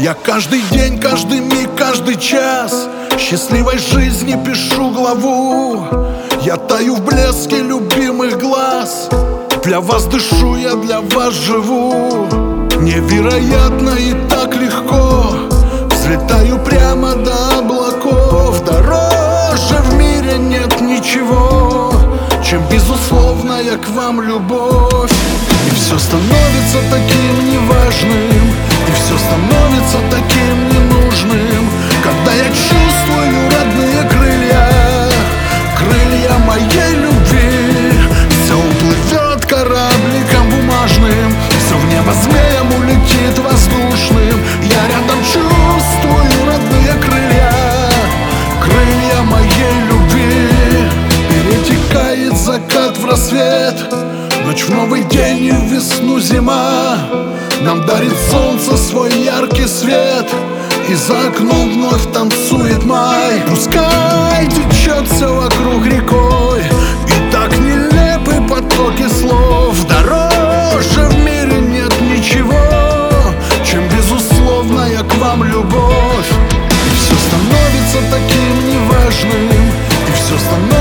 Я каждый день, каждый миг, каждый час счастливой жизни пишу главу. Я таю в блеске любимых глаз. Для вас дышу, я для вас живу. Невероятно и так легко взлетаю прямо до облаков. Дороже в мире нет ничего, чем безусловная к вам любовь. И все становится таким неважным, и все становится таким ненужным, когда я чувствую родные крылья, крылья моей любви. Все уплывет корабликом бумажным, все в небо змеем улетит воздушным. Я рядом чувствую родные крылья, крылья моей любви. Перетекает закат в рассвет, ночь в новый день и в весну зима. Нам дарит солнце свой яркий свет, и за окном вновь танцует май. Пускай течет все вокруг рекой, и так нелепы потоки слов. Дороже в мире нет ничего, чем безусловная к вам любовь. И все становится таким неважным, и все становится